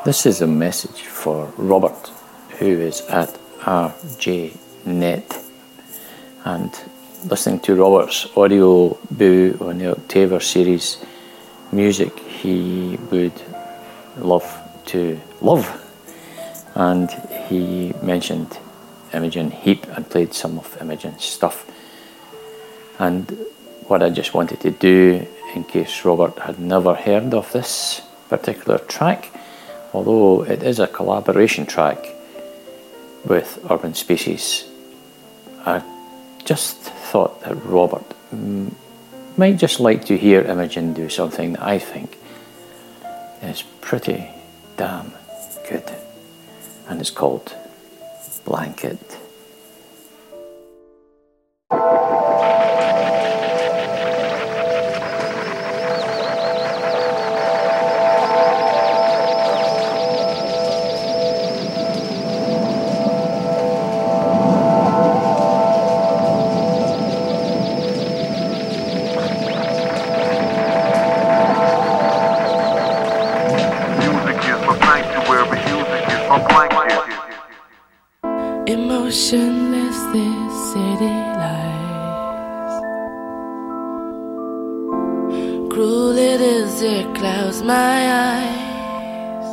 This is a message for Robert, who is at RJNet, and listening to Robert's audio boo on the Octaver series music he would love to love, and he mentioned Imogen Heap and played some of Imogen's stuff. And what I just wanted to do, in case Robert had never heard of this particular track, although it is a collaboration track with Urban Species, I just thought that Robert might just like to hear Imogen do something that I think is pretty damn good, and it's called Blanket. Emotionless this city lies. Cruel it is, it clouds my eyes.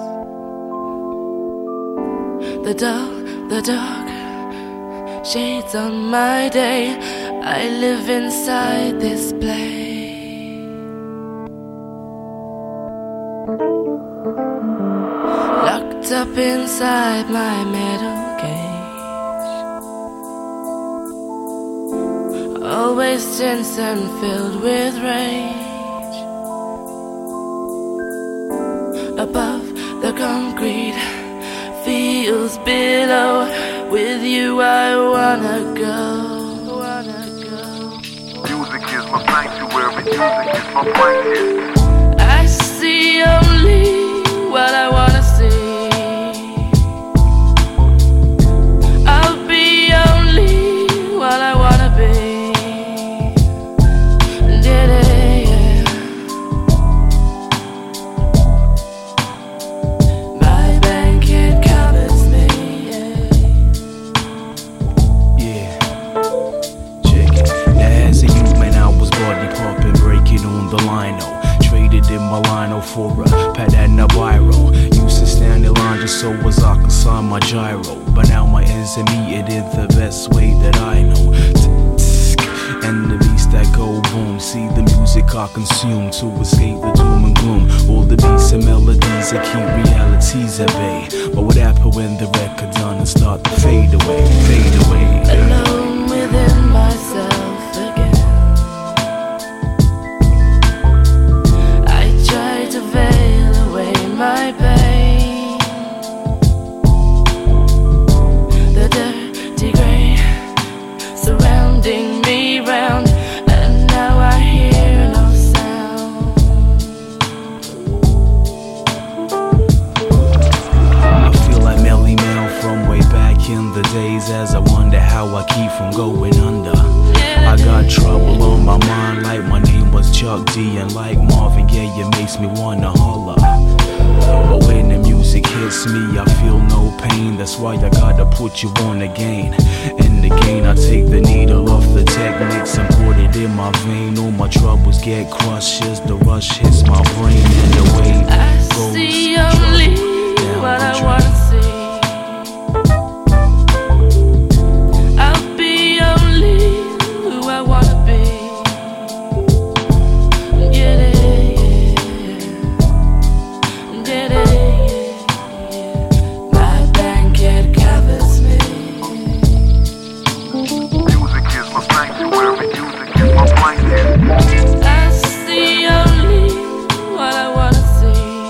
The dark shades on my day. I live inside this play. Locked up inside my metal cage. Always tense and filled with rage. Above the concrete feels below. With you I wanna go. Music is my sanctuary. Music is my blanket. I see only what I wanna see. I'll be only what I wanna be. For a pet and a biro. Used to stand in line just so as I could sign my gyro. But now my ends and me, it is the best way that I know. And the beats that go boom. See the music I consume to escape the doom and gloom. All the beats and melodies that keep realities at bay. But what happened when the record done and start to fade away, fade away? Alone within myself again. To veil away my pain. The dirty grey surrounding me round, and now I hear no sound. I feel like Melly Mel from way back in the days, as I wonder how I keep from going under. I got trouble on my mind, like my name was Chuck D, and like Marvin Gaye, it makes me wanna holler. But when the music hits me, I feel no pain. That's why I gotta put you on again. And again, I take the needle off the techniques and put it in my vein. All my troubles get crushed as the rush hits my brain, and the way it goes. I see only what I wanna see. I'll be only who I wanna be. Get it, get it, my blanket covers me. Music is my sanctuary. Music is my blanket. I see only what I wanna see.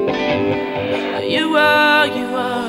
You are, you are.